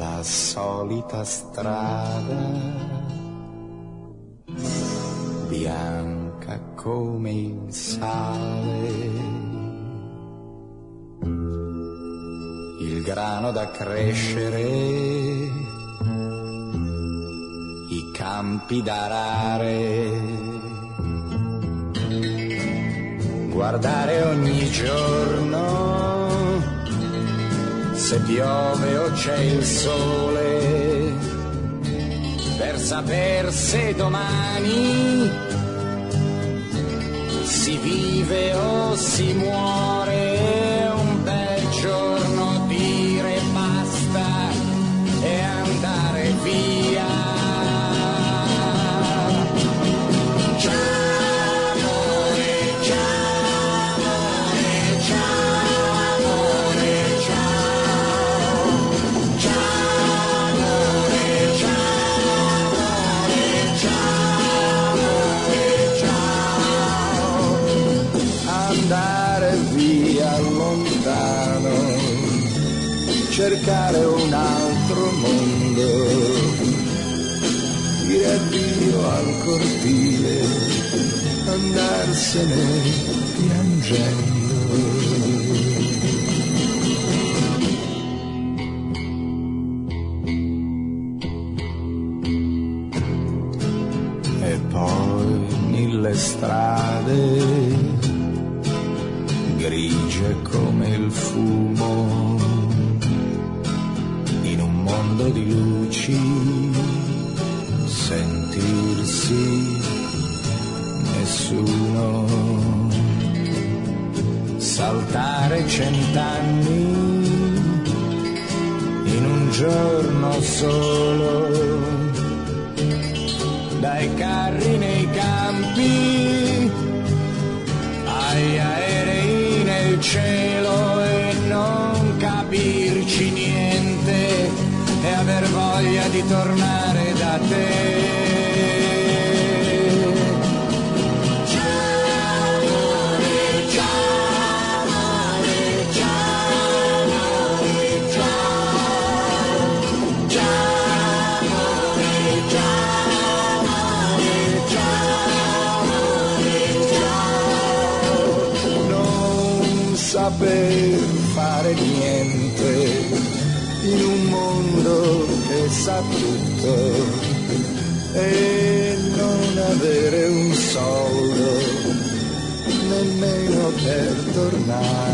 la solita strada, bianca come il sale, il grano da crescere, i campi da arare, guardare ogni giorno se piove o c'è il sole, per saper se domani si vive o si muore. Un bel giorno dire basta e andare via. Cercare un altro mondo, dire addio al cortile, andarsene piangendo. E poi mille strade, grigie come il fumo, mondo di luci, sentirsi nessuno, saltare 100 anni in un giorno solo, dai carri nei campi ai aerei nel cielo e non capirci niente e aver voglia di tornare da te. Non saper fare niente in un mondo che sa tutto e non avere un soldo nemmeno per tornare.